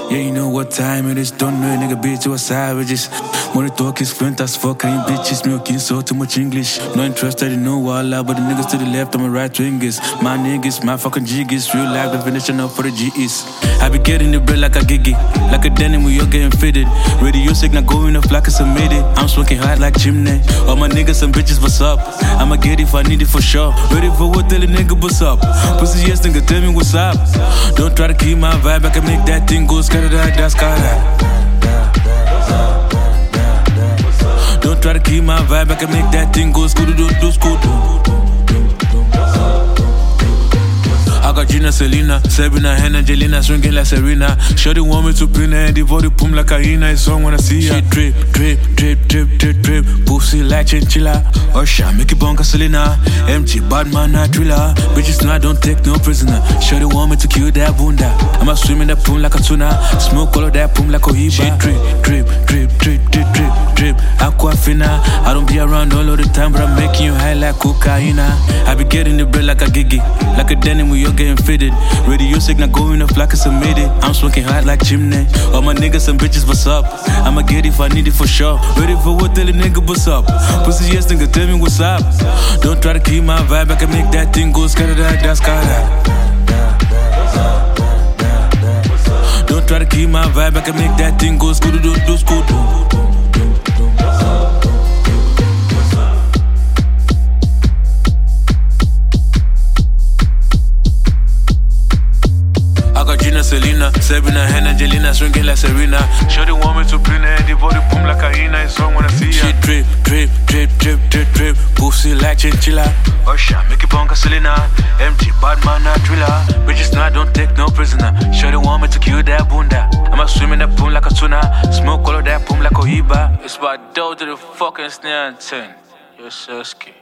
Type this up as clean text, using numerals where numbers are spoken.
Yeah, you know what time it is. Don't know, nigga, bitch, you are savages. Money talk is flint as fuck. Ain't bitches milking so too much English. No interested in no walla, but the niggas to the left on my right wingers. My niggas, my fucking jiggies. Real life definition up for the GEs. I be getting the bread like a giggy. Like a denim when you're getting fitted. Radio signal going off like it's a midi. I'm smoking hot like chimney. All my niggas and bitches, what's up? I'ma get it if I need it for sure. Ready for what, tell a nigga what's up. Pussy yes, nigga, tell me what's up. Don't try to keep my vibe, I can make that thing go scatter that's scatter. Don't try to keep my vibe, I can make that thing go scooter. I got Gina, Selena, Sabrina, Hannah, Angelina, swinging like Serena. Shorty want me to pin her and devote the pum like Aina. It's on when I see her. She drip, drip, drip, drip, drip, drip. Pussy like chinchilla. Usher, make it bonka Selena. MG, bad man, not thriller. Bitches know I don't take no prisoner. Shorty want me to kill that bunda. I'ma swim in that pum like a tuna. Smoke all of that pum like Cohiba. She drip, drip, drip, drip, drip, drip, drip. Aquafina. I don't be around all of the time, but I'm making you high like cocaine. I be getting the bread like a giggy. Like a denim with your getting fitted. Radio signal going off like it's a midi. I'm smoking hot like chimney. All my niggas and bitches, what's up? I'ma get it if I need it for sure. Ready for what, tell a nigga what's up. Pussy yes, nigga, tell me what's up. Don't try to keep my vibe, I can make that thing go scatter that's scatter. Don't try to keep my vibe, I can make that thing go scooter. Selena, Sabrina, Hannah, Angelina, swinging like Serena. Shorty want me to pin her and devote the pum like Aina. It's on when I see her. She drip, drip, drip, drip, drip, drip. Pussy like chinchilla. Usher, make it bonka Selena. MG, bad man, not thriller. Bitches know I don't take no prisoner. Shorty want me to kill that bunda. I'ma swim in that pum like a tuna. Smoke all of that pum like Cohiba. It's about dough to the fucking snare and 10. You're so scared.